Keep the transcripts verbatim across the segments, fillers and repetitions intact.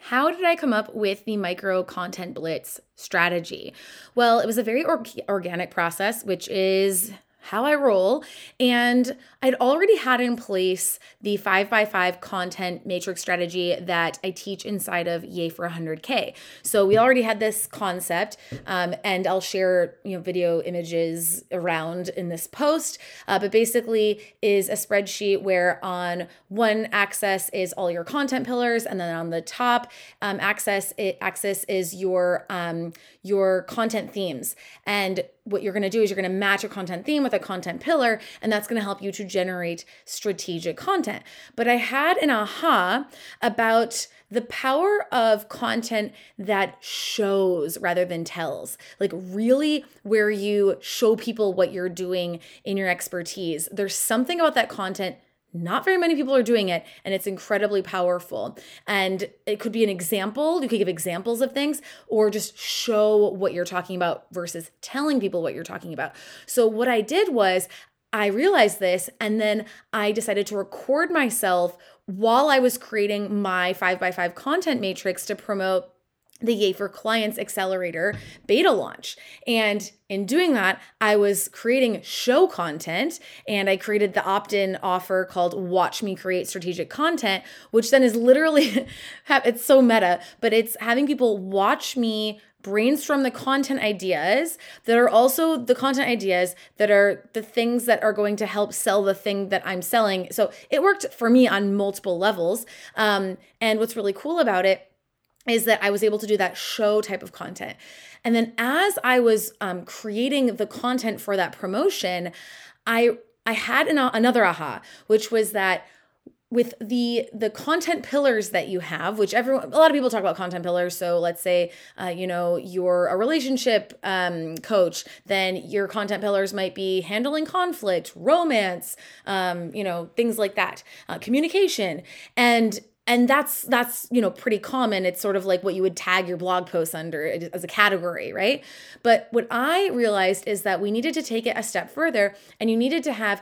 How did I come up with the micro content blitz strategy? Well, it was a very or- organic process, which is how I roll. And I'd already had in place the five by five content matrix strategy that I teach inside of Yay for one hundred K. So we already had this concept, um, and I'll share you know video images around in this post. Uh, but basically is a spreadsheet where on one axis is all your content pillars, and then on the top um, axis, it, axis is your um, your content themes. And what you're going to do is you're going to match a content theme with a content pillar, and that's going to help you to generate strategic content. But I had an aha about the power of content that shows rather than tells, like really where you show people what you're doing in your expertise. There's something about that content. Not very many people are doing it, and it's incredibly powerful. And it could be an example. You could give examples of things or just show what you're talking about versus telling people what you're talking about. So what I did was I realized this, and then I decided to record myself while I was creating my five by five content matrix to promote the Yay for Clients Accelerator beta launch. And in doing that, I was creating show content, and I created the opt-in offer called Watch Me Create Strategic Content, which then is literally, it's so meta, but it's having people watch me brainstorm the content ideas that are also the content ideas that are the things that are going to help sell the thing that I'm selling. So it worked for me on multiple levels. Um, and what's really cool about it is that I was able to do that show type of content. And then as I was um, creating the content for that promotion, I I had an, another aha, which was that with the the content pillars that you have, which everyone, a lot of people talk about content pillars. So let's say, uh, you know, you're a relationship um, coach, then your content pillars might be handling conflict, romance, um, you know, things like that, uh, communication, and And that's, that's, you know, pretty common. It's sort of like what you would tag your blog posts under as a category, right? But what I realized is that we needed to take it a step further, and you needed to have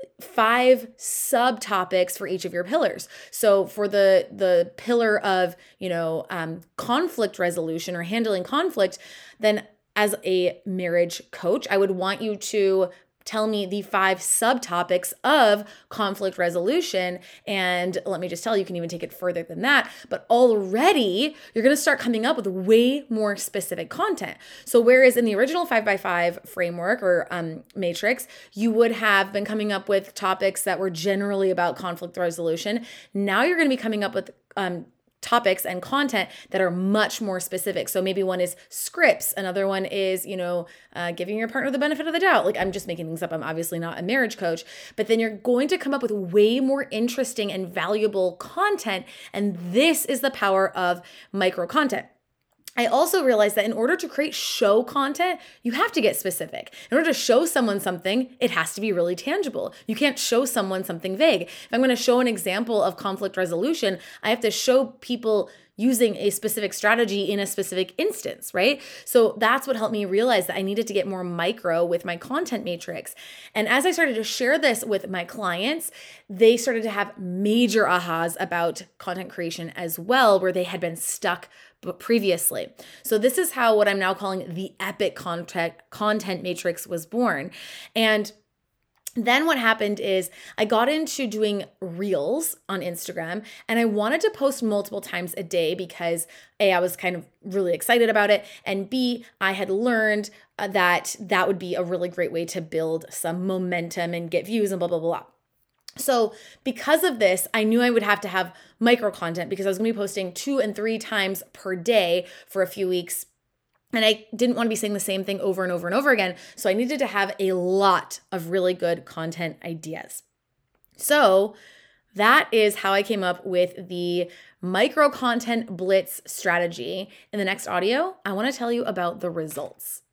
five subtopics for each of your pillars. So for the, the pillar of, you know, um, conflict resolution or handling conflict, then as a marriage coach, I would want you to tell me the five subtopics of conflict resolution. And let me just tell you, you can even take it further than that. But already you're going to start coming up with way more specific content. So whereas in the original five by five framework or um, matrix, you would have been coming up with topics that were generally about conflict resolution. Now you're going to be coming up with um, topics and content that are much more specific. So maybe one is scripts. Another one is, you know, uh, giving your partner the benefit of the doubt. Like I'm just making things up. I'm obviously not a marriage coach, but then you're going to come up with way more interesting and valuable content. And this is the power of micro content. I also realized that in order to create show content, you have to get specific. In order to show someone something, it has to be really tangible. You can't show someone something vague. If I'm going to show an example of conflict resolution, I have to show people using a specific strategy in a specific instance, right? So that's what helped me realize that I needed to get more micro with my content matrix. And as I started to share this with my clients, they started to have major ahas about content creation as well, where they had been stuck previously. So this is how what I'm now calling the epic content content matrix was born. And then what happened is I got into doing reels on Instagram, and I wanted to post multiple times a day because A, I was kind of really excited about it, and B, I had learned uh, that that would be a really great way to build some momentum and get views and blah, blah, blah, blah. So because of this, I knew I would have to have micro content because I was going to be posting two and three times per day for a few weeks. And I didn't want to be saying the same thing over and over and over again. So I needed to have a lot of really good content ideas. So that is how I came up with the micro content blitz strategy. In the next audio, I want to tell you about the results.